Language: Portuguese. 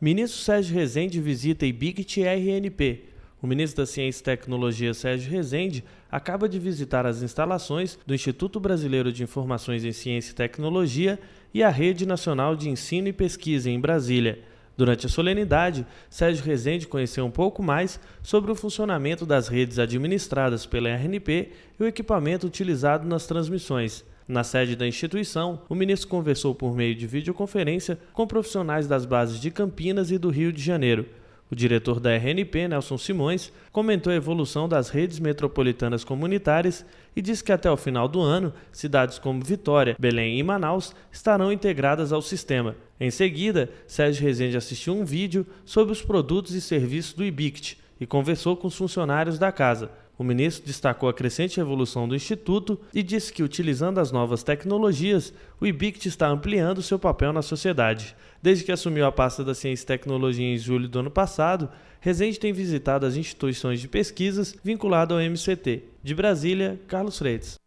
Ministro Sérgio Rezende visita IBICT e RNP. O ministro da Ciência e Tecnologia, Sérgio Rezende, acaba de visitar as instalações do Instituto Brasileiro de Informações em Ciência e Tecnologia e a Rede Nacional de Ensino e Pesquisa em Brasília. Durante a solenidade, Sérgio Rezende conheceu um pouco mais sobre o funcionamento das redes administradas pela RNP e o equipamento utilizado nas transmissões. Na sede da instituição, o ministro conversou por meio de videoconferência com profissionais das bases de Campinas e do Rio de Janeiro. O diretor da RNP, Nelson Simões, comentou a evolução das redes metropolitanas comunitárias e disse que até o final do ano, cidades como Vitória, Belém e Manaus estarão integradas ao sistema. Em seguida, Sérgio Rezende assistiu um vídeo sobre os produtos e serviços do IBICT e conversou com os funcionários da casa. O ministro destacou a crescente evolução do Instituto e disse que, utilizando as novas tecnologias, o IBICT está ampliando seu papel na sociedade. Desde que assumiu a pasta da Ciência e Tecnologia em julho do ano passado, Rezende tem visitado as instituições de pesquisas vinculadas ao MCT. De Brasília, Carlos Freitas.